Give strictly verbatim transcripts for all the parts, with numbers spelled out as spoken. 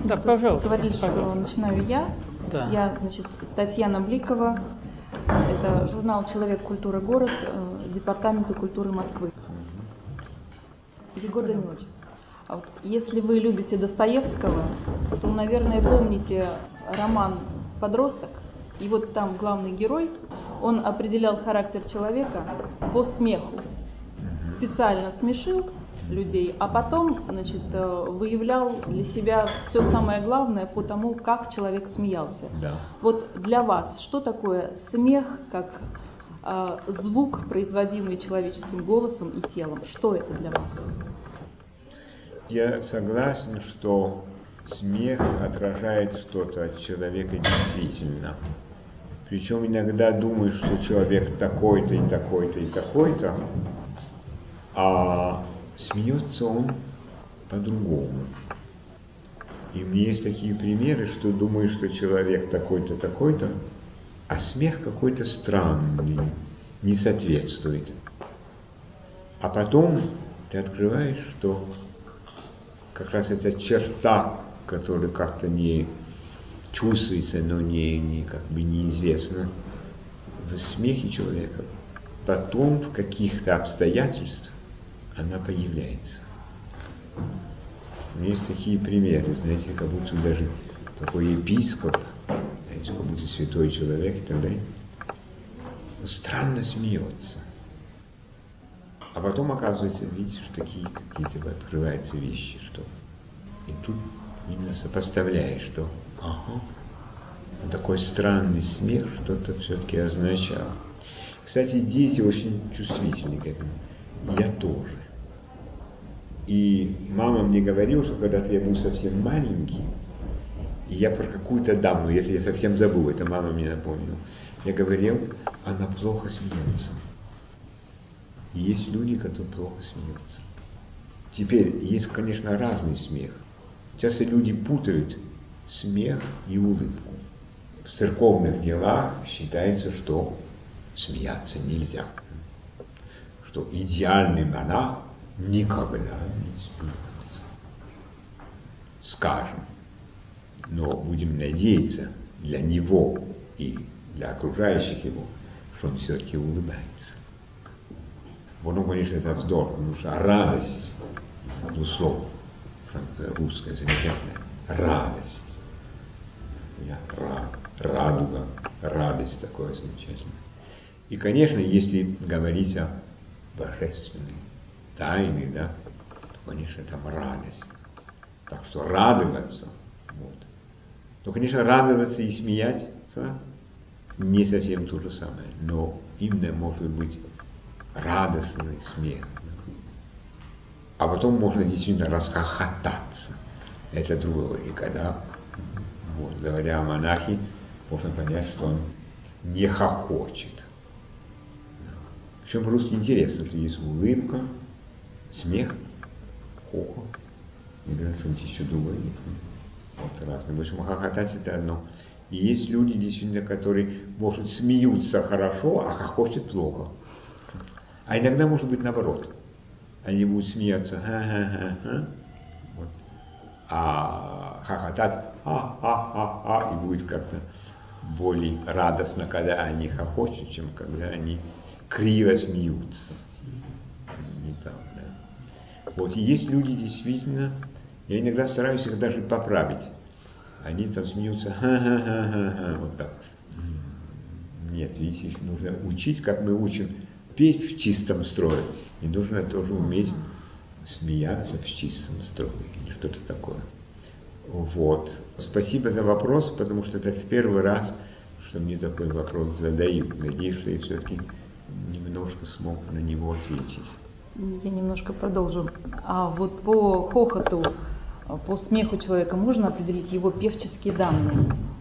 Да, пожалуйста. Говорили, пожалуйста. что начинаю я. Да. Я, значит, Татьяна Бликова. Это журнал «Человек, культура, город» Департамента культуры Москвы. Егор Данилович, а вот если вы любите Достоевского, то, наверное, помните роман «Подросток». И вот там главный герой, он определял характер человека по смеху. Специально смешил людей, а потом, значит, выявлял для себя все самое главное по тому, как человек смеялся. Да. Вот для вас что такое смех, как э, звук, производимый человеческим голосом и телом? Что это для вас? Я согласен, что смех отражает что-то от человека действительно. Причем иногда думаешь, что человек такой-то и такой-то и такой-то, а смеется он по-другому. И у меня есть такие примеры, что думаешь, что человек такой-то, такой-то, а смех какой-то странный, не соответствует. А потом ты открываешь, что как раз эта черта, которая как-то не чувствуется, но не, не, как бы неизвестна в смехе человека, потом в каких-то обстоятельствах она появляется. У меня есть такие примеры, знаете, как будто даже такой епископ, знаете, как будто святой человек и так далее, странно смеется. А потом, оказывается, видишь, такие какие-то открываются вещи, что и тут именно сопоставляешь, что ага, такой странный смех что-то все-таки означал. Кстати, дети очень чувствительны к этому. Я тоже. И мама мне говорила, что когда-то я был совсем маленький, и я про какую-то даму, это я совсем забыл, это мама мне напомнила, я говорил, она плохо смеется. И есть люди, которые плохо смеются. Теперь, есть, конечно, разный смех. Часто люди путают смех и улыбку. В церковных делах считается, что смеяться нельзя. Что идеальный монах никогда не смеется. Скажем, но будем надеяться для него и для окружающих его, что он все-таки улыбается. Ну, конечно, это вздор, потому что радость, ну, слово русское замечательное, радость. Я, радуга, радость такое замечательное. И, конечно, если говорить о божественной тайне, да, то, конечно, там радость. Так что радоваться, вот. Но, конечно, радоваться и смеяться не совсем то же самое, но именно может быть радостный смех. А потом можно действительно расхохотаться. Это другое. И когда, вот, говоря о монахе, можно понять, что он не хохочет. Причем по-русски интересно, что есть улыбка, смех, хохот. Не говорят, что-нибудь еще другое есть. Вот разное. В общем, хохотать это одно. И есть люди, действительно, которые, может, смеются хорошо, а хохочут плохо. А иногда может быть наоборот. Они будут смеяться, ха-ха-ха-ха, вот. А хохотать, а-а-а-а, и будет как-то более радостно, когда они хохочут, чем когда они криво смеются. Не так, да. Вот, и есть люди действительно, я иногда стараюсь их даже поправить. Они там смеются, ха-ха-ха-ха, вот так. Нет, видите, их нужно учить, как мы учим петь в чистом строе. И нужно тоже уметь смеяться в чистом строе. Или что-то такое. Вот. Спасибо за вопрос, потому что это в первый раз, что мне такой вопрос задают. Надеюсь, что я все-таки немножко смог на него ответить. Я немножко продолжу. А вот по хохоту, по смеху человека можно определить его певческие данные?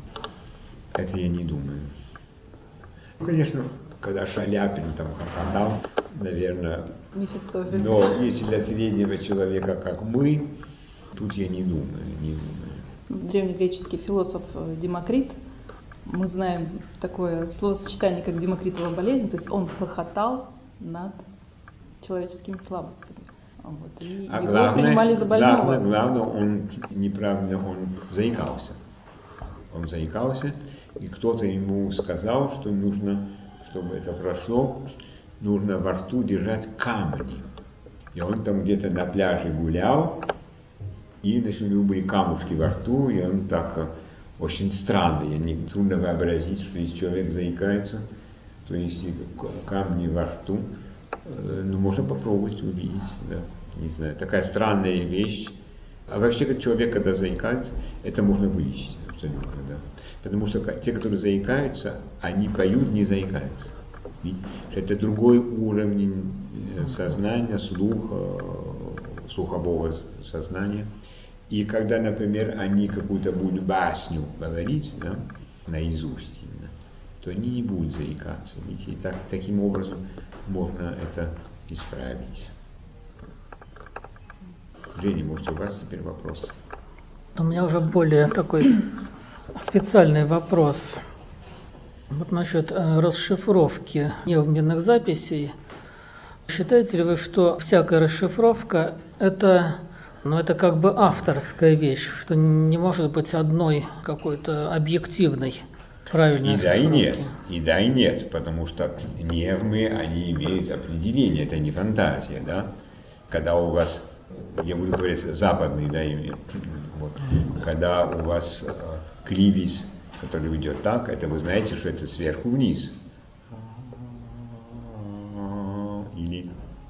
Это я не думаю. Конечно, когда Шаляпин там хохотал, наверное, Мефистофель. Но если для среднего человека, как мы, тут я не думаю, не думаю. Древнегреческий философ Демокрит, мы знаем такое словосочетание, как Демокритова болезнь, то есть он хохотал над человеческими слабостями. Вот, и А его главное, принимали за больного. главное, главное, он неправильно, он заикался. Он заикался, и кто-то ему сказал, что нужно, чтобы это прошло, нужно во рту держать камни. И он там где-то на пляже гулял, и значит, у него были камушки во рту, и он так очень странный. Не трудно вообразить, что если человек заикается, то если камни во рту, ну, можно попробовать увидеть, да, не знаю, такая странная вещь. А вообще, как человек, когда заикается, это можно вылечить абсолютно, да. Потому что те, которые заикаются, они поют, не заикаются. Ведь это другой уровень сознания, слуха, слухового сознания. И когда, например, они какую-то будут басню говорить, да, наизусть именно, то они не будут заикаться. Ведь и так, таким образом можно это исправить. Женя, может, у вас теперь вопрос? У меня уже более такой специальный вопрос. Вот насчет расшифровки невменных записей. Считаете ли вы, что всякая расшифровка это, ну, это как бы авторская вещь, что не может быть одной какой-то объективной правильной И да, и расшифровки? нет. И да, и нет, потому что невмы, они имеют определение, это не фантазия, да? Когда у вас, я буду говорить западный, да, вот, когда у вас э, кливис, который идет так, это вы знаете, что это сверху вниз. Или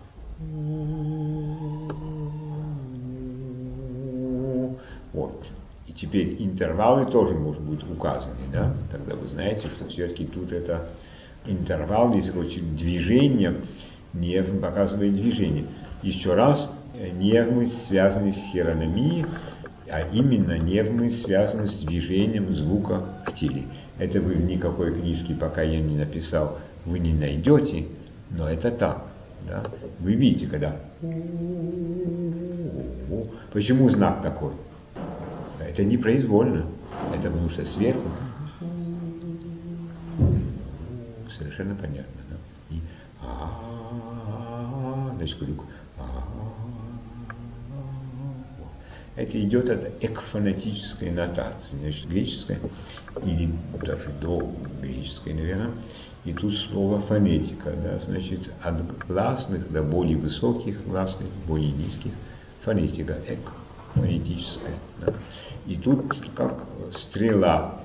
вот. И теперь интервалы тоже могут быть указаны, да? Тогда вы знаете, что все-таки тут это интервал, если хочет движение, невм показывает движение. Еще раз, невмы связаны с хирономией, а именно невмы связаны с движением звука в теле. Это вы в никакой книжке, пока я не написал, вы не найдете, но это так. Да? Вы видите, когда... Почему знак такой? Это непроизвольно. Это потому что сверху. Совершенно понятно. Да? И... Значит, крюк. Это идет от экфонетической нотации, значит, греческой, или даже до греческой, наверное. И тут слово фонетика, да, значит, от гласных до более высоких гласных, более низких, фонетика, экфонетическая. Да. И тут как стрела,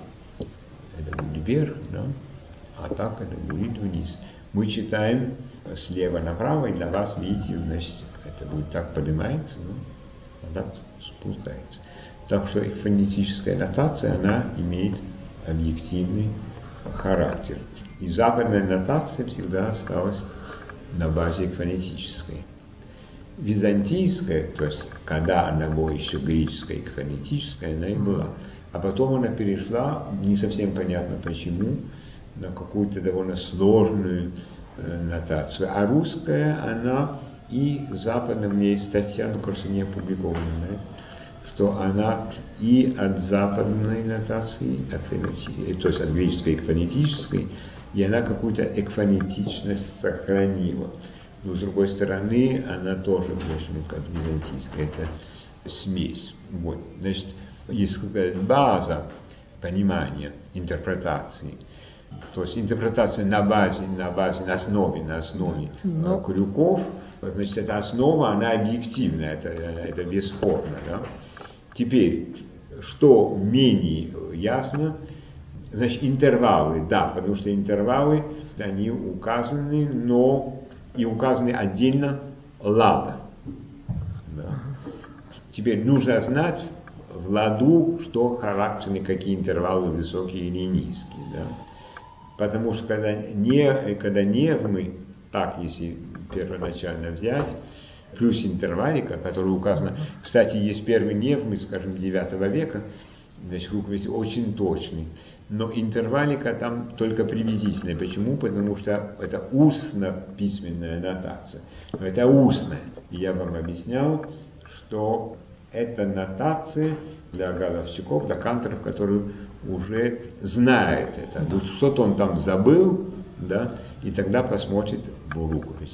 это будет вверх, да, а так это будет вниз. Мы читаем слева направо, и для вас, видите, значит, это будет так поднимается, да, а так спускается. Так что фонетическая нотация, она имеет объективный характер. И западная нотация всегда осталась на базе фонетической. Византийская, то есть когда она была еще греческая и фонетическая, она и была. А потом она перешла, не совсем понятно почему, на какую-то довольно сложную э, нотацию. А русская, она и западная, у меня есть статья, но, кажется, не опубликованная, что она и от западной нотации, от, то есть от греческой к фонетической, и она какую-то экфонетичность сохранила. Но, с другой стороны, она тоже, в общем, как византийская, это смесь. Вот. Значит, есть какая-то база понимания, интерпретации. То есть интерпретация на базе, на базе, на основе, на основе Но... крюков, значит, эта основа, она объективная, это, это бесспорно. Да? Теперь, что менее ясно, значит, интервалы, да, потому что интервалы, они указаны, но и указаны отдельно лада. Да. Теперь нужно знать в ладу, что характерны, какие интервалы высокие или низкие. Да. Потому что когда, не, когда невмы, так если первоначально взять, плюс интервалика, которая указана, кстати, есть первый невмы, скажем, девятого века, значит, рукопись очень точный, но интервалика там только приблизительная. Почему? Потому что это устно-письменная нотация. Но это устная. И я вам объяснял, что это нотация для головщиков, для канторов, которые уже знают это. Что-то он там забыл, да, и тогда посмотрит в рукописи.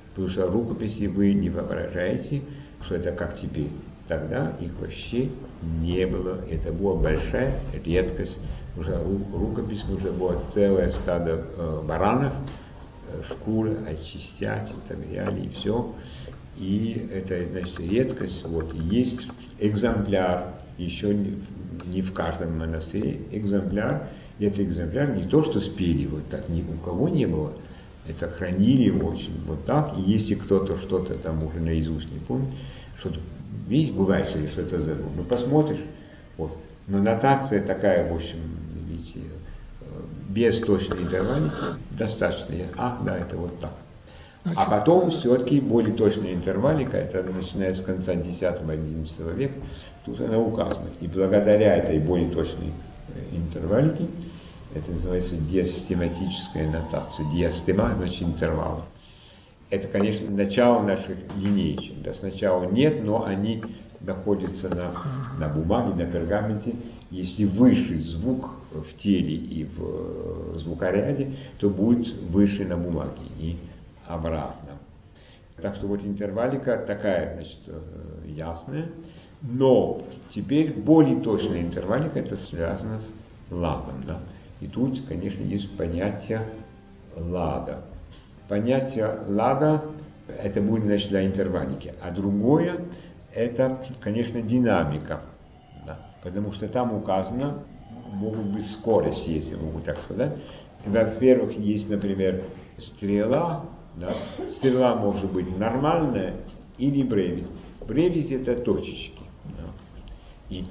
Потому что рукописи вы не воображаете, что это как теперь. Тогда их вообще не было. Это была большая редкость. Уже рукопись нужно было целое стадо э, баранов, э, шкуры очистять и так далее, и все. И это, значит, редкость. Вот есть экземпляр, еще не, не в каждом монастыре экземпляр. И этот экземпляр не то, что спели, вот так ни у кого не было. Это хранили очень вот так. И если кто-то что-то там уже наизусть не помнит, что-то, видишь, бывает, что я что-то забыл. Ну, посмотришь, вот. Но нотация такая, в общем, видите, без точной интервалики достаточно. Ах, да, это вот так. А потом все-таки более точная интервалика, это начиная с конца десятого-одиннадцатого века, тут она указана. И благодаря этой более точной интервалике, это называется диастематическая нотация. Диастема значит интервал. Это, конечно, начало наших линеечек. Да, сначала нет, но они находятся на, на бумаге, на пергаменте. Если выше звук в теле и в звукоряде, то будет выше на бумаге и обратно. Так что вот интервалика такая, значит, ясная. Но теперь более точная интервалика, это связано с ладом. Да? И тут, конечно, есть понятие лада. Понятие лада, это будет, значит, для интервалики. А другое, это, конечно, динамика. Да? Потому что там указано, могут быть скорости, если я могу так сказать. Во-первых, есть, например, стрела. Да? Стрела может быть нормальная или бревис. Бревис это точечки. Да? И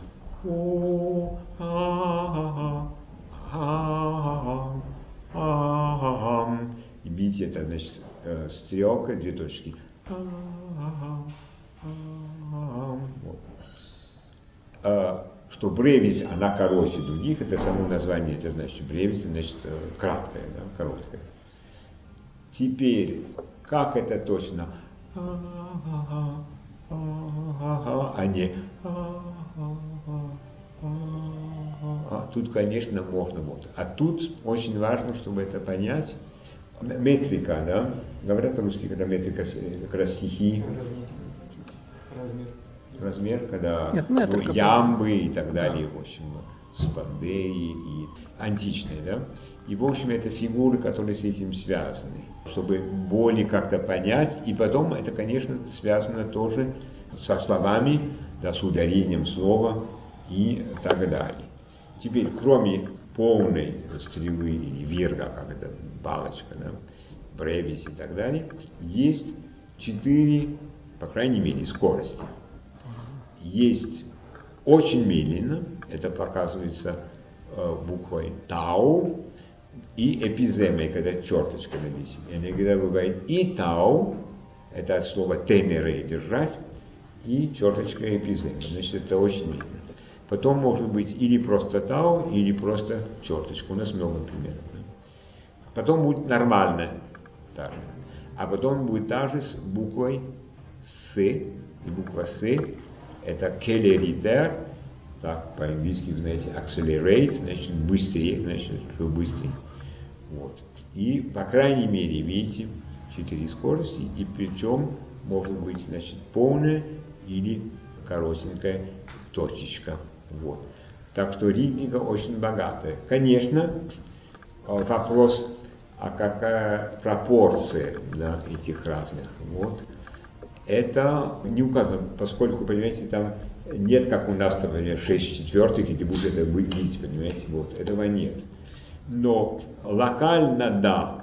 и видите, это значит стрелка, две точки. Вот. Что бревис, она короче других, это само название, это значит бревис, значит краткая, да, короткая. Теперь, как это точно? А не а тут, конечно, можно вот. А тут очень важно, чтобы это понять. Метрика, да? Говорят по-русски, когда метрика, как раз стихи. Размер. Размер, когда Нет, ну, ямбы и так далее, да. В общем, спандеи и античные, да? И, в общем, это фигуры, которые с этим связаны. Чтобы более как-то понять. И потом это, конечно, связано тоже со словами, да, с ударением слова и так далее. Теперь, кроме полной стрелы или вирга, как это, палочка, да, бревис и так далее, есть четыре, по крайней мере, скорости. Есть очень медленно, это показывается э, буквой тау, и эпиземой, когда черточка написана. Иногда бывает и тау, это от слова тенере, держать, и черточка эпизема. Значит, это очень медленно. Потом может быть или просто тау, или просто черточка. У нас много примеров. Потом будет нормально та же. А потом будет та же с буквой С. И буква С это келеритер. Так, по-английски, знаете, accelerate, значит быстрее, значит, что быстрее. Вот. И, по крайней мере, видите, четыре скорости, и причем может быть, значит, полная или коротенькая точечка. Вот. Так что ритмика очень богатая. Конечно, вопрос, а какая пропорция, да, этих разных, вот, это не указано, поскольку, понимаете, там нет, как у нас, например, шесть четвертых, и ты будешь это видеть, понимаете, вот, этого нет. Но локально, да,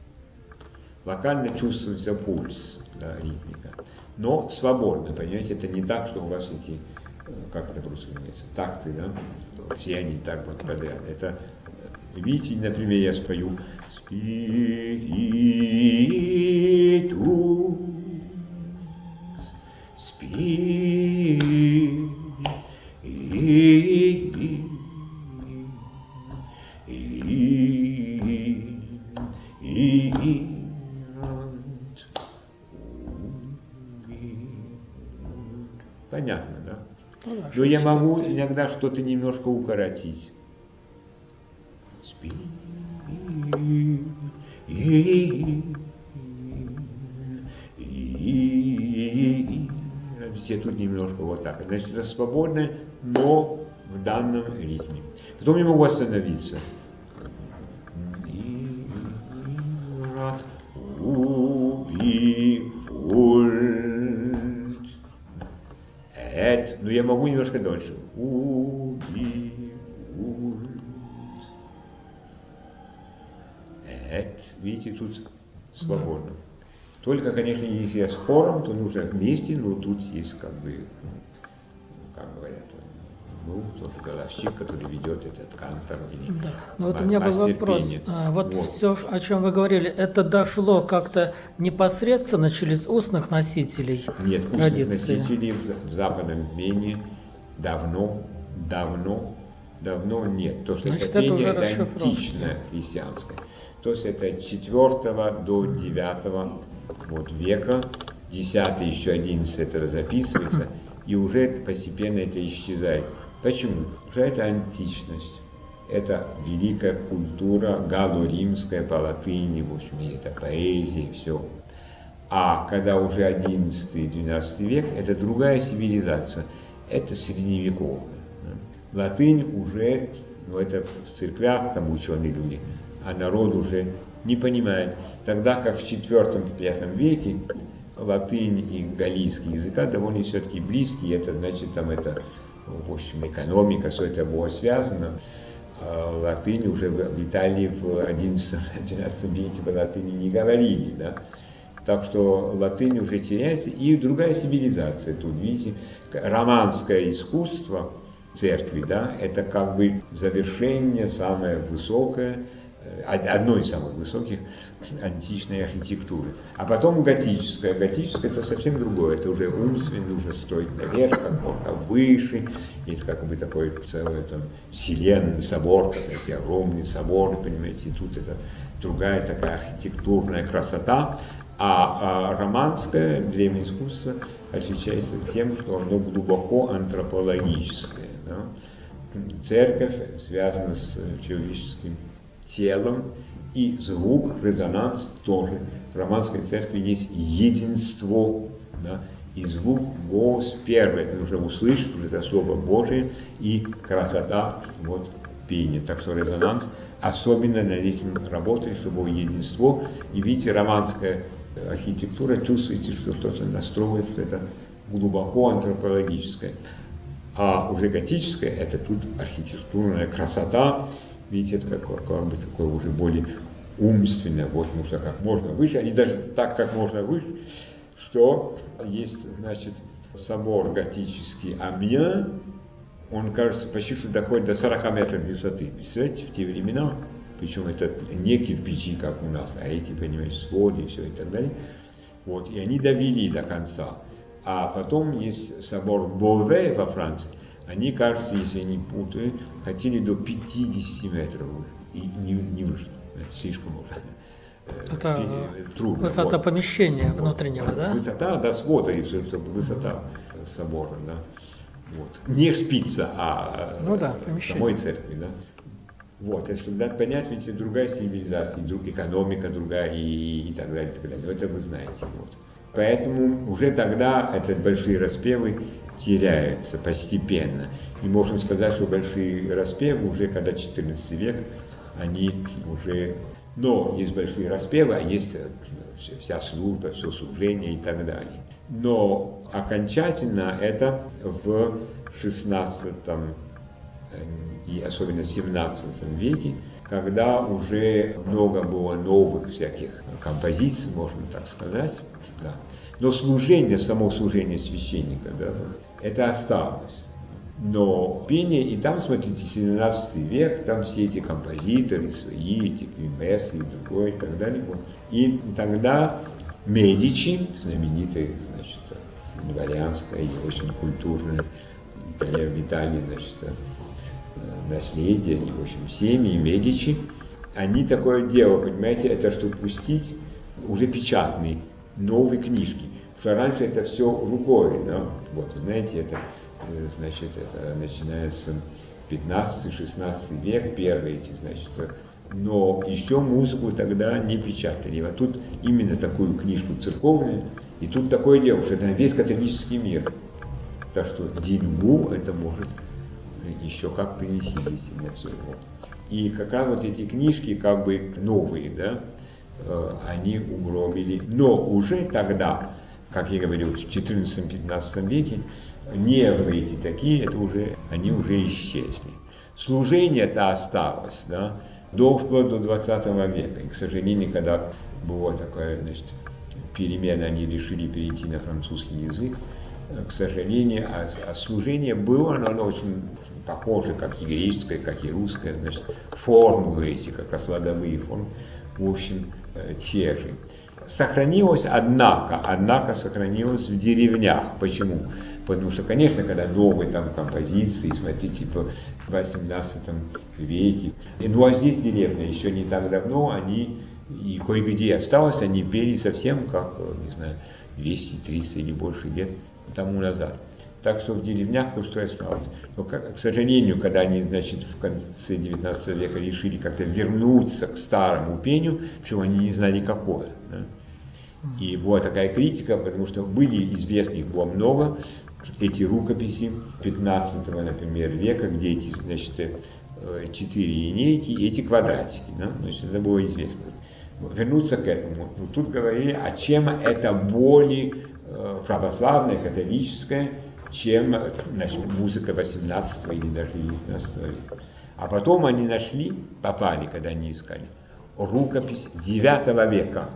локально чувствуется пульс, да, ритмика, но свободно, понимаете, это не так, что у вас эти, как это по-русски называется, такты, да, все они так вот подряд. Это, видите, например, я спою Спиритус, Спиритус, понятно, да? Но я могу иногда что-то немножко укоротить. Видите, тут немножко вот так. Значит, это свободное, но в данном ритме. Потом не могу остановиться. Эт, но я могу немножко дольше. Эт, видите, тут свободно. Только, конечно, если я с хором, то нужно вместе, но тут есть как бы, как говорят, ну, тот головщик, который ведет этот кантор. Или да. Ну вот у меня был вопрос. А, вот, вот все, о чем вы говорили, это дошло как-то непосредственно через устных носителей? Нет, устных традиции. носителей в, в западном пении давно, давно, давно нет. То, что Значит, это пение, это, это античное христианское. То есть это от четвёртого до девятого вот, века, десятый, еще одиннадцатый это записывается, и уже это постепенно это исчезает. Почему? Потому что это античность, это великая культура галло-римская по латыни, в общем, это поэзия, все. А когда уже одиннадцатый-двенадцатый век, это другая цивилизация, это средневековая. Латынь уже, ну это в церквях, там ученые люди, а народ уже не понимает. Тогда как в четвёртом-пятом веке латынь и галлийский языка довольно все-таки близкие, это значит там это, в общем, экономика, все это было связано. А латынь уже в Италии в одиннадцатом-двенадцатом веке по латыни не говорили, да. Так что латынь уже теряется, и другая цивилизация тут, видите, романское искусство церкви, да, это как бы завершение самое высокое, одно из самых высоких античной архитектуры. А потом готическая. Готическая это совсем другое. Это уже умственно, нужно строить наверх, как можно выше. Есть как бы такой целый там вселенный собор, такой огромный собор, понимаете, и тут это другая такая архитектурная красота. А, а романское древнее искусство отличается тем, что оно глубоко антропологическое. Да? Церковь связана с человеческим телом, и звук, резонанс тоже. В романской церкви есть единство, да? И звук, голос первый, это уже услышать, уже это Слово Божие, и красота, вот, пение. Так что резонанс, особенно над этим работает, чтобы было единство. И видите, романская архитектура, чувствуете, что что-то настроит, что это глубоко антропологическое. А уже готическое, это тут архитектурная красота, видите, это как, как бы такое уже более умственное, вот нужно как можно выше, они даже так, как можно выше, что есть, значит, собор готический Амьен, он, кажется, почти что доходит до сорока метров высоты. Представляете, в те времена, причем это не кирпичи, как у нас, а эти, понимаете, своды и все и так далее. Вот, и они довели до конца. А потом есть собор Beauvais во Франции. Они, кажется, если я не путаю, хотели до пятидесяти метров выше. И не, не вышло. Это слишком уже. Это трудно. Высота вот. помещения внутреннего, вот. Да? Высота, да, свода, чтобы высота собора, да. Вот. Не шпица, а ну, да, самой церкви, да. Вот, если дать понять, ведь другая цивилизация, друг, экономика другая и, и так далее, и так далее. Это вы знаете. Вот. Поэтому уже тогда эти большие распевы теряются постепенно. И можно сказать, что большие распевы уже, когда четырнадцатый век, они уже... Но есть большие распевы, а есть вся служба, все служение и так далее. Но окончательно это в шестнадцатом и особенно в семнадцатом веке, когда уже много было новых всяких композиций, можно так сказать. Да. Но служение, само служение священника, да, это осталось. Но пение, и там, смотрите, семнадцатый век, там все эти композиторы свои, эти Квимесы и другое, и так далее. Вот. И тогда Медичи, знаменитые, значит, дворянская и очень культурная Италия, в Италии, значит, наследие, и, в общем, семьи Медичи, они такое дело, понимаете, это что пустить уже печатные, новые книжки. Потому что раньше это все рукой, да? Вот, знаете, это, значит, это начинается пятнадцатый-шестнадцатый век, первые эти, значит, но еще музыку тогда не печатали. А тут именно такую книжку церковную, и тут такое дело, что это весь католический мир. Так что деньгу это может еще как принести, если на все его. И как раз вот эти книжки, как бы новые, да, они угробили. Но уже тогда, как я говорил, в четырнадцатом-пятнадцатом веке, невры эти такие, это уже, они уже исчезли. Служение-то осталось, да, до, вплоть до двадцатого века. И, к сожалению, когда была такая, значит, перемена, они решили перейти на французский язык, к сожалению, а, а служение было, но оно очень похоже, как и греческое, как и русское, значит, формулы эти, как раз ладовые формы, в общем, те же. Сохранилось, однако, однако сохранилось в деревнях. Почему? Потому что, конечно, когда новые там композиции, смотрите, типа в восемнадцатом веке, ну а здесь деревня еще не так давно, они и кое-где осталось, они пели совсем как, не знаю, двести-триста или больше лет тому назад. Так что в деревнях кое-что осталось. Но, к сожалению, когда они, значит, в конце девятнадцатого века решили как-то вернуться к старому пению, причем они не знали какое. Да? И была такая критика, потому что были известны, их было много, эти рукописи пятнадцатого, например, века, где эти, значит, четыре линейки, эти квадратики. Да? Значит, это было известно. Вернуться к этому. Но тут говорили, а чем это более православная, католическая, чем, значит, музыка восемнадцатого или даже девятнадцатого века. А потом они нашли, попали, когда они искали, рукопись девятого века.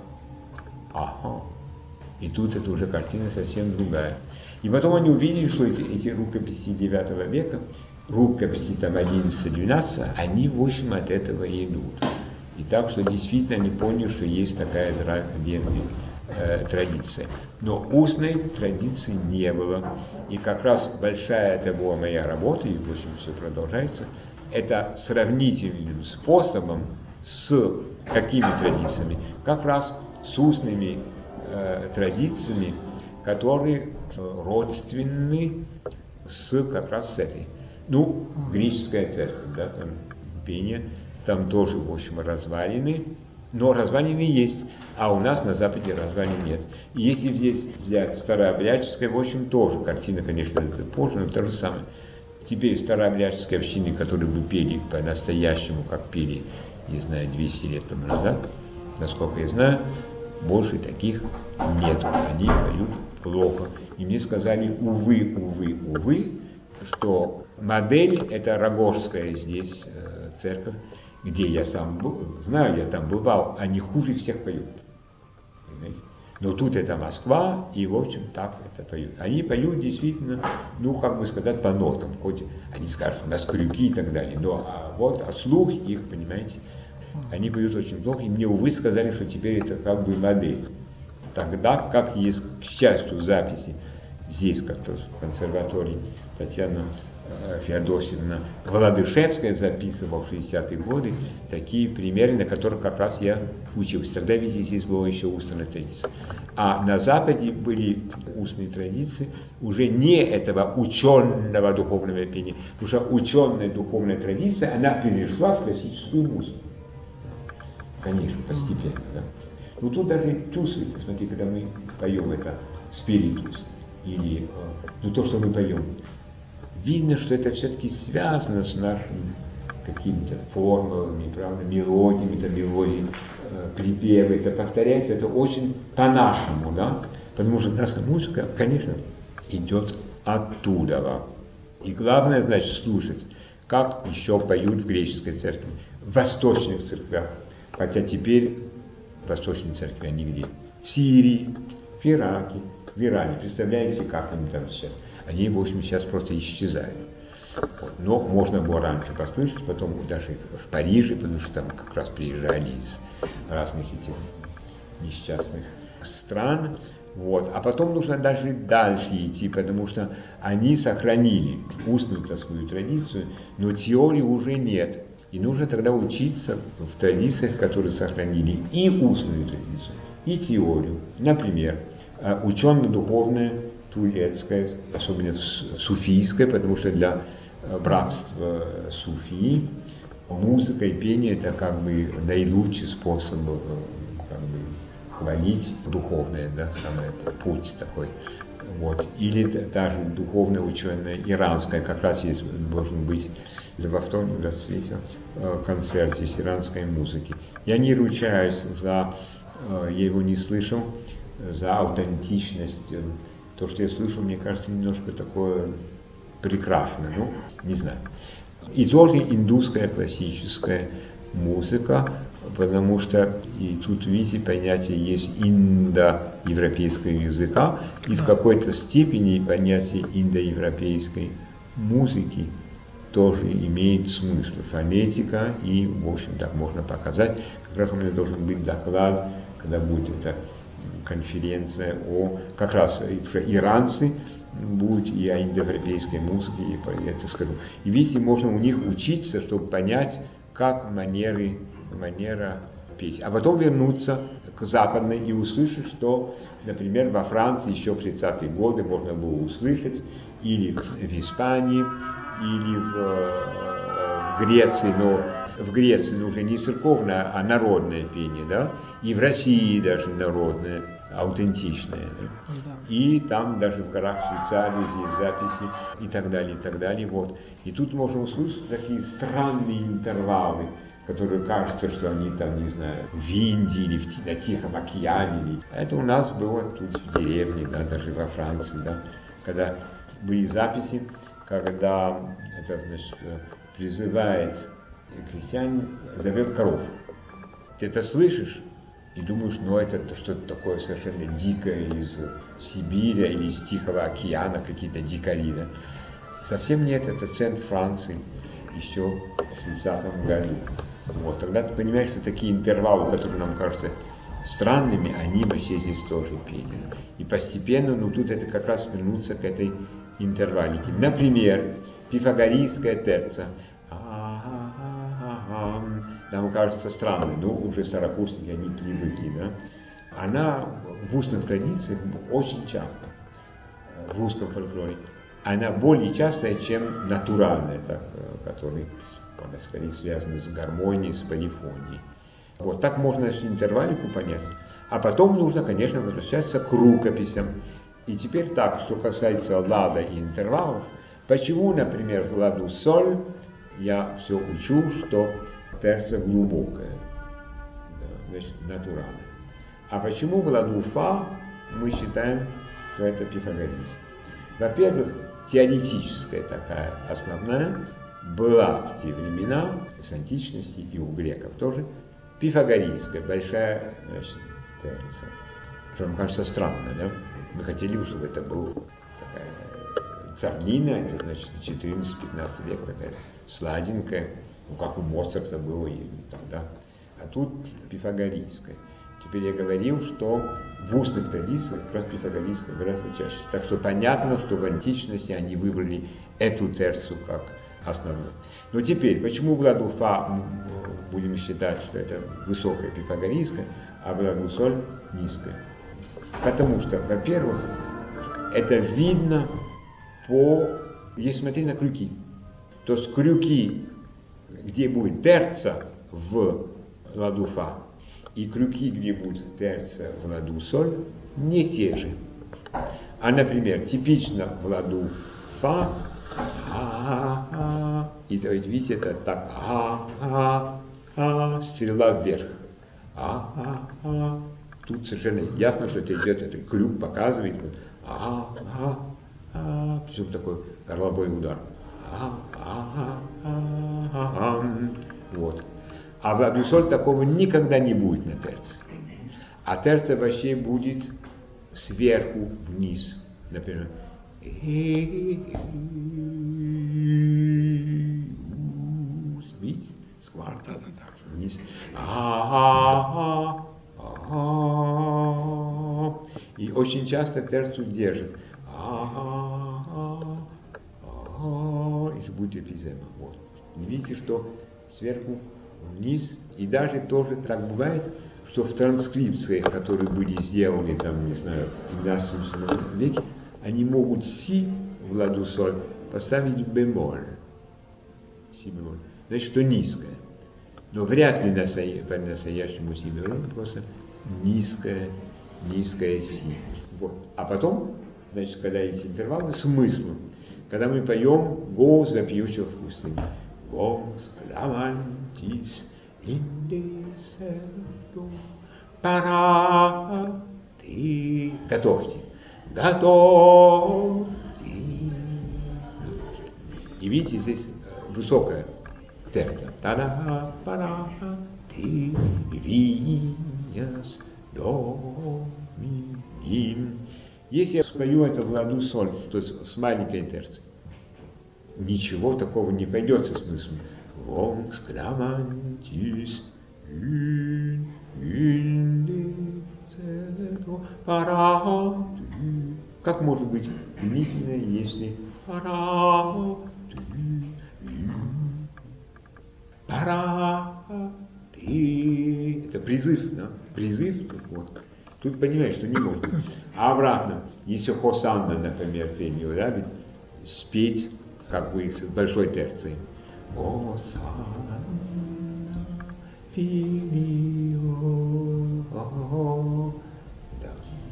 Ага. И тут это уже картина совсем другая. И потом они увидели, что эти, эти рукописи девятого века, рукописи там одиннадцатого-двенадцатого, они, в общем, от этого и идут. И так что действительно они поняли, что есть такая древняя э, традиция. Но устной традиции не было. И как раз большая это была моя работа, и в общем все продолжается, это сравнительным способом с какими традициями? Как раз с устными э, традициями, которые родственны с как раз с этой. Ну, греческая церковь, да, там пение, там тоже, в общем, развалины, но развалины есть, а у нас на Западе развалин нет. И если здесь взять старообрядческое, в общем, тоже, картина, конечно, это позже, но то же самое. Теперь старообрядческие общины, которые бы пели по-настоящему, как пели, не знаю, двести лет тому назад, насколько я знаю, больше таких нет. Они поют плохо. И мне сказали, увы, увы, увы, что модель, это Рогожская здесь э, церковь, где я сам был, знаю, я там бывал, они хуже всех поют. Понимаете? Но тут это Москва, и, в общем, так это поют. Они поют действительно, ну, как бы сказать, по нотам. Хоть они скажут, у нас крюки и так далее. Но а вот, а слух их, понимаете, они поют очень плохо. И мне, увы, сказали, что теперь это как бы модель. Тогда, как есть, к счастью, записи здесь, как-то в консерватории, Татьяна Феодосьевна Владышевская записывала в шестидесятые годы такие примеры, на которых как раз я учился. Тогда, видите, здесь была еще устная традиция. А на Западе были устные традиции уже не этого ученого духовного пения, потому что ученая духовная традиция, она перешла в классическую музыку. Конечно, постепенно. Да? Но тут даже чувствуется, смотри, когда мы поем это спиритус, или ну, то, что мы поем, видно, что это все-таки связано с нашими какими-то формулами, правда, мелодиями, это мелодии, э, припевы, это повторяется, это очень по-нашему, да, потому что наша музыка, конечно, идет оттуда. И главное, значит, слушать, как еще поют в греческой церкви, в восточных церквях, хотя теперь восточные церкви, они где? В Сирии, в Ираке, в Иране, представляете, как они там сейчас? Они, в общем, сейчас просто исчезают. Вот. Но можно было раньше послышать, потом даже в Париже, потому что там как раз приезжали из разных этих несчастных стран. Вот. А потом нужно даже дальше идти, потому что они сохранили устную свою традицию, но теории уже нет. И нужно тогда учиться в традициях, которые сохранили и устную традицию, и теорию. Например, учено-духовная турецкая, особенно суфийская, потому что для братства суфии музыка и пение это как бы наилучший способ как бы хвалить духовное, да, самый путь такой Вот. Или та же духовная ученая иранская, как раз есть, должен быть во вторник, в расцвете концерт из иранской музыки. Я не ручаюсь за, я его не слышал, за аутентичность. То, что я слышал, мне кажется, немножко такое прекрасное, ну, не знаю. И тоже индусская классическая музыка, потому что и тут, видите, понятие есть индоевропейского языка, и в какой-то степени понятие индоевропейской музыки тоже имеет смысл. Фонетика, и, в общем, так можно показать. Как раз у меня должен быть доклад, когда будет эта конференция о, как раз иранцы будут и о индоевропейской музыке, и это скажу. И видите, можно у них учиться, чтобы понять, как манеры, манера петь. А потом вернуться к западной и услышать, что, например, во Франции еще в тридцатые годы можно было услышать, или в Испании, или в, в Греции, но в Греции ну, уже не церковное, а народное пение, да, и в России даже народное, аутентичное. Да? И там даже в горах Швейцарии есть записи и так далее, и так далее. Вот. И тут можно услышать такие странные интервалы, которые кажется, что они там, не знаю, в Индии или в, на Тихом океане. Это у нас было тут в деревне, да, даже во Франции, да, когда были записи, когда это, значит, призывает крестьянин, зовет коров. Ты это слышишь и думаешь, ну это что-то такое совершенно дикое из Сибири или из Тихого океана, какие-то дикари. Да? Совсем нет, это центр Франции еще в тридцатом году. Вот, тогда ты понимаешь, что такие интервалы, которые нам кажутся странными, они вообще здесь тоже пели. И постепенно, ну тут это как раз вернуться к этой интервалике. Например, пифагорейская терца. Нам кажется странной, но уже старокурсники, они привыкли, да. Она в устных традициях очень часто, в русском фольклоре, она более частая, чем натуральная, так, которая, она скорее связана с гармонией, с полифонией. Вот так можно интервалику понять. А потом нужно, конечно, возвращаться к рукописям. И теперь так, что касается лада и интервалов, почему, например, в ладу соль я все учу, что терция глубокая, да, значит, натуральная. А почему в ладу фа мы считаем, что это пифагорейская? Во-первых, теоретическая такая основная была в те времена, с античности и у греков тоже, пифагорейская, большая, значит, терция. Что нам кажется странно, да? Мы хотели бы, чтобы это была такая царнина, это значит четырнадцатый-пятнадцатый век, такая сладенькая, ну как у Моцарта было и тогда. А тут пифагорейская. Теперь я говорил, что в устных традициях как раз пифагорейская гораздо чаще. Так что понятно, что в античности они выбрали эту терцию как основную. Но теперь, почему в ладу фа будем считать, что это высокая пифагорейская, а в ладу соль низкая? Потому что, во-первых, это видно по, если смотреть на крюки. То есть крюки, где будет терца в ладу фа, и крюки, где будет терция в ладу соль, не те же. А, например, типично в ладу фа, а-а-а, и видите, это так, а-а-а, стрела вверх, а-а-а. Тут совершенно ясно, что это идет, это крюк показывает, а-а-а, причем такой горловой удар. Вот. А в ладу соль такого никогда не будет на терции. А терция вообще будет сверху вниз. Например, видите, с кварта вниз. И очень часто терцию держит. И будет эфизема. Вот. И видите, что сверху вниз, и даже тоже так бывает, что в транскрипциях, которые были сделаны, там, не знаю, в тринадцатом-семнадцатом веке, они могут си в ладу соль поставить бемоль. Си бемоль. Значит, что низкое. Но вряд ли по-настоящему си бемоль, просто низкое, низкое си. Вот. А потом значит, когда есть интервалы, смыслом. Когда мы поем «Голос вопиющего в пустыне». Голос клавантис индесерто пара ты. Готовьте. Готовьте. И видите, здесь высокая терция. Та-да, пара ты виньяс доми им. Если я спою это в ладу соль, то есть с маленькой терцией, ничего такого не пойдет со смыслом. Вонкс кламантис ин индицето пара. Как может быть унизительно, если пара пара ты. Это призыв, да? Призыв. Вот. Тут понимаешь, что не может быть. А обратно, если Хосанна, например, пение, да, ведь спеть как бы с большой терцией. Хосанна, филио, да.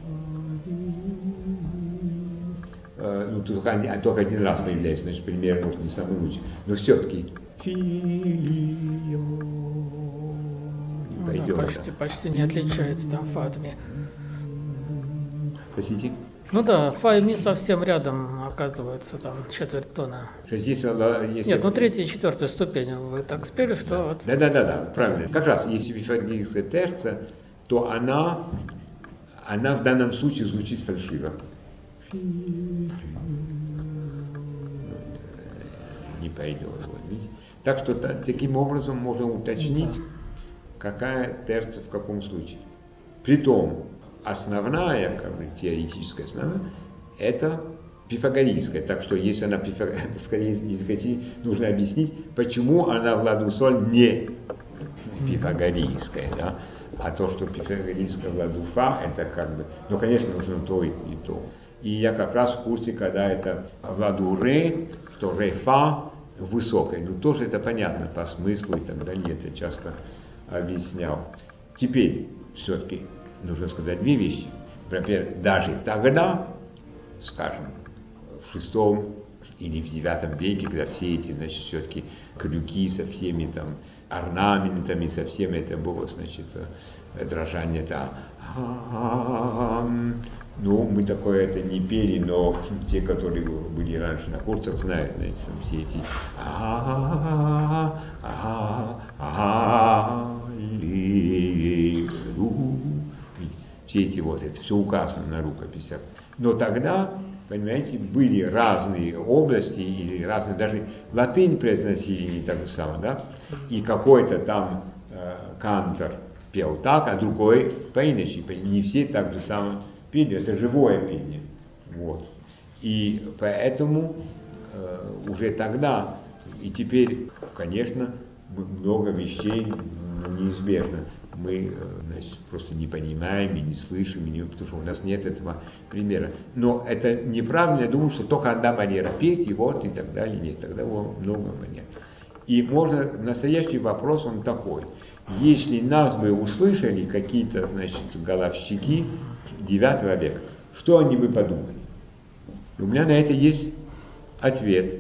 Ну, только, а только один раз появляется, значит, пример, может, не самый лучший. Но все-таки филио. Ну, да, почти, почти не отличается там фа от ми. Простите? Ну да, фа и ми совсем рядом оказывается, там четверть тона. Здесь, если... Нет, ну третья и четвертая ступень, вы так спели, что да. вот... Да, да, да, да, правильно. Как раз, если пифагорейская терция, то она, она в данном случае звучит фальшиво. Не пойдет. Вот, видите? Так что таким образом можно уточнить, какая терция в каком случае. Притом, основная, как бы, теоретическая основа, это пифагорейская. Так что, если она пифагорейская, скорее, если хотите, нужно объяснить, почему она в ладу соль не пифагорейская. Да? А то, что пифагорейская в ладу фа, это как бы, ну, конечно, нужно то и, и то. И я как раз в курсе, когда это в ладу ре, то ре фа высокая. Ну, тоже это понятно по смыслу и так далее. Это часто объяснял. Теперь, все-таки, нужно сказать две вещи. Во-первых, даже тогда, скажем, в шестом или в девятом веке, когда все эти, значит, все-таки крюки со всеми там орнаментами, со всем это было, значит, дрожание это. Ну, мы такое это не пели, но те, которые были раньше на курсах, знают, значит, все эти все эти вот, это все указано на рукописях. Но тогда, понимаете, были разные области, или разные, даже латынь произносили не так же самое, да, и какой-то там э, кантор пел так, а другой по-иначе, не все так же самое пели, это живое пение, вот. И поэтому э, уже тогда, и теперь, конечно, много вещей неизбежно. Мы, значит, просто не понимаем и не слышим, и не, потому что у нас нет этого примера. Но это неправильно, я думаю, что только одна манера петь, и вот, и так далее. Нет, тогда его много манер. И можно, настоящий вопрос, он такой. Если нас бы услышали какие-то, значит, головщики девятого века, что они бы подумали? У меня на это есть ответ.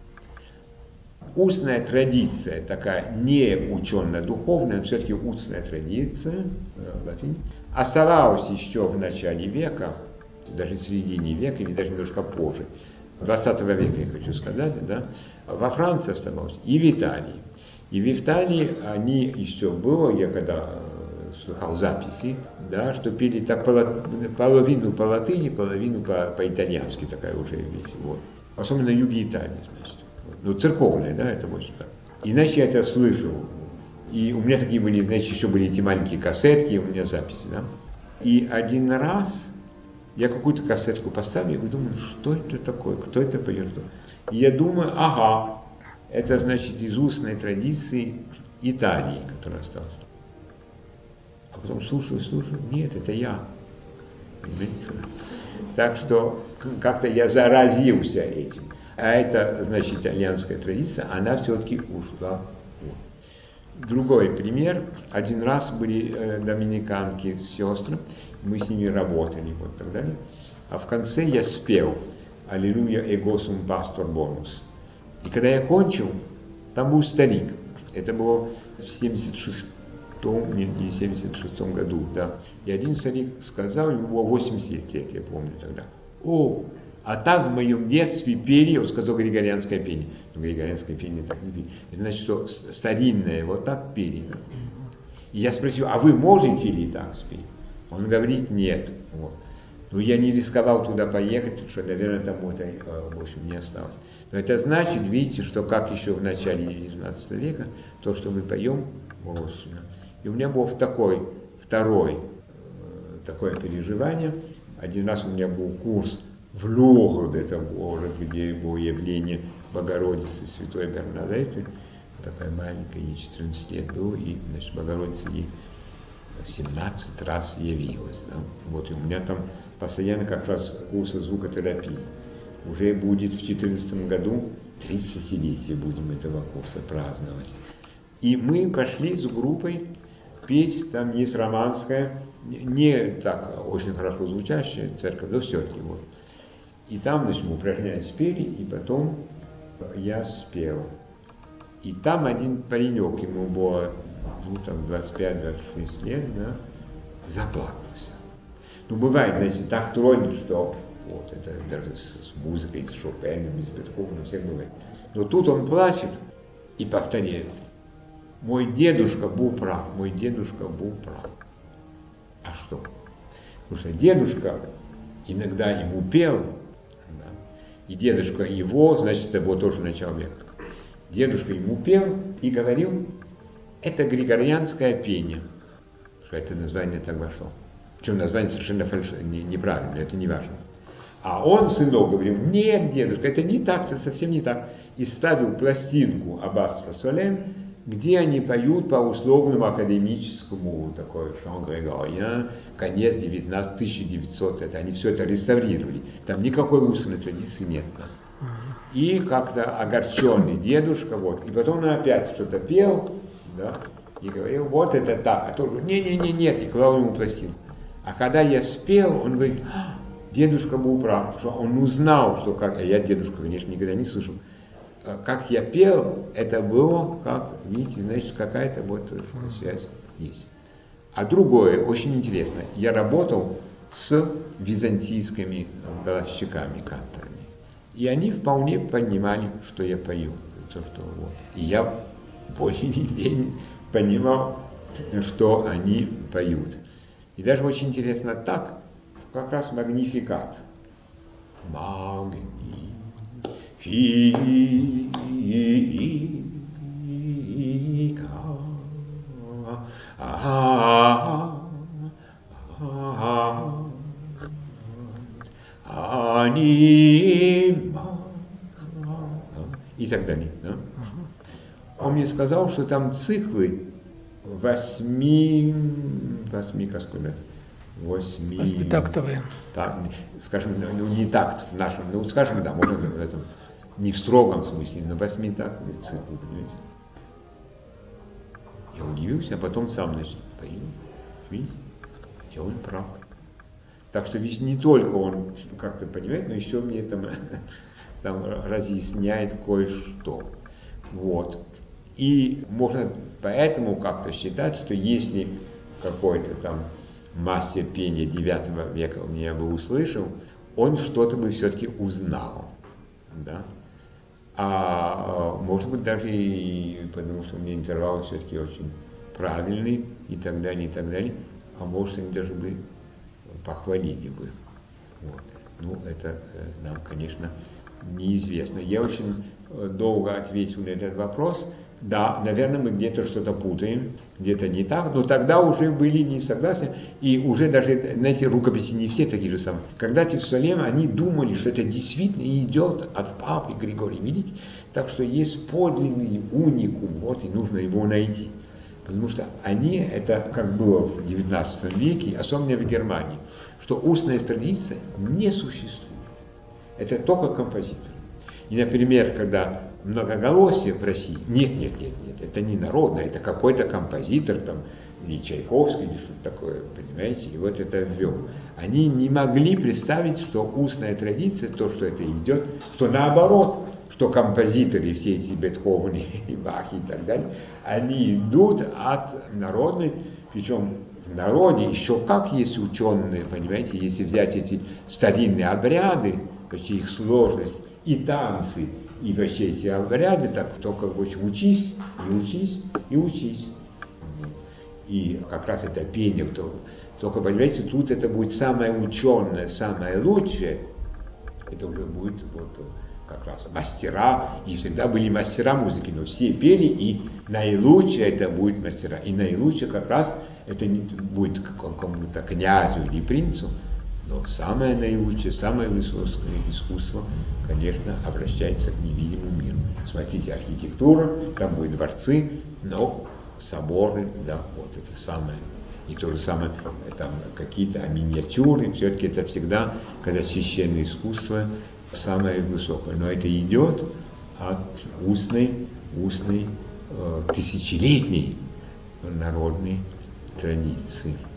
Устная традиция, такая не учено-духовная, все-таки устная традиция, латынь, оставалась еще в начале века, даже в середине века, или даже немножко позже, двадцатого века, я хочу сказать, да, во Франции оставалась, и в Италии. И в Италии они еще было, я когда слыхал записи, да, что пели так половину по латыни, половину по- по-итальянски, такая уже вещь, вот. Особенно на юге Италии, значит. Ну, церковная, да, это вот так. Иначе я это слышал. И у меня такие были, знаете, еще были эти маленькие кассетки, у меня записи, да. И один раз я какую-то кассетку поставил и думаю, что это такое, кто это поет. И я думаю, ага, это значит из устной традиции Италии, которая осталась. А потом слушаю, слушаю, нет, это я. Понимаете? Так что как-то я заразился этим. А это, значит, итальянская традиция, она все-таки ушла. Другой пример. Один раз были э, доминиканки, сестры, мы с ними работали, вот так далее. а в конце я спел «Аллилуйя эго сум пастор бонус». И когда я кончил, там был старик. Это было в семьдесят шестом, не, не семьдесят шестом году, да. И один старик сказал, ему было восемьдесят лет, я помню тогда. О, а так в моем детстве пели, он сказал григорианское пение. Но григорианское пение так не пели. Это значит, что старинное, вот так пели. Да? И я спросил, а вы можете ли так спеть? Он говорит, нет. Вот. Но я не рисковал туда поехать, потому что, наверное, там вот, в общем, не осталось. Но это значит, видите, что как еще в начале девятнадцатого века, то, что мы поем, Господи. И у меня был такой, второй, такое переживание. Один раз у меня был курс в Лурд, это город, где было явление Богородицы Святой Бернадетты. Такая маленькая, ей четырнадцать лет было, и, значит, Богородица ей семнадцать раз явилась. Да? Вот, и у меня там постоянно как раз курсы звукотерапии. Уже будет в две тысячи четырнадцатом году тридцатилетие будем этого курса праздновать. И мы пошли с группой петь, там есть романская, не так очень хорошо звучащая церковь, но все-таки вот. И там, значит, мы упражнялись, пели, и потом я спел. И там один паренек, ему было ну, там двадцать пять - двадцать шесть лет, да, заплакался. Ну, бывает, знаете, так тронет, что вот, это даже с, с музыкой, с Шопеном, с Бетховеном, всех бывает. Но тут он плачет и повторяет. Мой дедушка был прав, мой дедушка был прав. А что? Потому что дедушка иногда ему пел, да, и дедушка его, значит, это было тоже начало века. Дедушка ему пел и говорил, это григорианское пение, что это название так вошло. Причем название совершенно фальш... не, неправильно, это не важно. А он, сынок, говорил, нет, дедушка, это не так, это совсем не так. И ставил пластинку Аббатство Солем, где они поют по условному академическому, такой Шан Григорьян, конец девятнадцатого, тысяча девятисотого, это, они все это реставрировали. Там никакой устной традиции нет. Да. И как-то огорченный дедушка, вот, и потом он опять что-то пел, да, и говорил, вот это так, а тот говорит, не-не-не, нет, и клал ему пластинку. А когда я спел, он говорит, дедушка был прав, что он узнал, что как, а я дедушку, конечно, никогда не слышал, как я пел, это было, как, видите, значит, какая-то вот связь есть. А другое, очень интересно, я работал с византийскими головщиками, канторами. И они вполне понимали, что я пою. То, что, вот. И я больше не менее понимал, что они поют. И даже очень интересно так, как раз магнификат. И так далее. Да? Он мне сказал, что там циклы восьми, восьми, как сказать, восьми... Восьмитактовые. Так, скажем, ну не такт в нашем, ну скажем, да, можно в этом, не в строгом смысле, но восьмитактовые циклы, понимаете? Я удивился, а потом сам, значит, пою, видите, и он прав. Так что ведь не только он как-то понимает, но еще мне там, там разъясняет кое-что. Вот. И можно поэтому как-то считать, что если какой-то там мастер пения девятого века меня бы услышал, он что-то бы все-таки узнал. Да? А может быть даже и потому, что у меня интервал все-таки очень правильный и так далее, и так далее. А может они даже бы похвалили бы. Вот. Ну, это нам, конечно, неизвестно. Я очень долго ответил на этот вопрос. Да, наверное, мы где-то что-то путаем, где-то не так, но тогда уже были не согласны, и уже даже, знаете, рукописи не все такие же самые. Когда-то в Солем они думали, что это действительно идет от папы Григория Великий, так что есть подлинный уникум, вот и нужно его найти. Потому что они, это как было в девятнадцатом веке, особенно в Германии, что устная традиция не существует. Это только композиторы. И, например, когда многоголосие в России, нет, нет, нет, нет, это не народное, это какой-то композитор, там, или Чайковский, или что-то такое, понимаете, и вот это ввел. Они не могли представить, что устная традиция, то, что это идет, что наоборот, что композиторы, все эти Бетховены, и Бахи и так далее, они идут от народной, причем в народе еще как есть ученые, понимаете, если взять эти старинные обряды, вообще их сложность, и танцы, и вообще эти обряды, так только учись, и учись, и учись. И как раз это пение, только, только, понимаете, тут это будет самое ученое, самое лучшее, это уже будет вот как раз мастера, и всегда были мастера музыки, но все пели, и наилучшее это будет мастера, и наилучшее как раз это не будет какому-то князю или принцу, но самое наилучшее, самое высокое искусство, конечно, обращается к невидимому миру. Смотрите, архитектура, там будут дворцы, но соборы, да, вот это самое. И то же самое, там какие-то миниатюры, все-таки это всегда, когда священное искусство, самое высокое. Но это идет от устной, устной, э, тысячелетней народной традиции.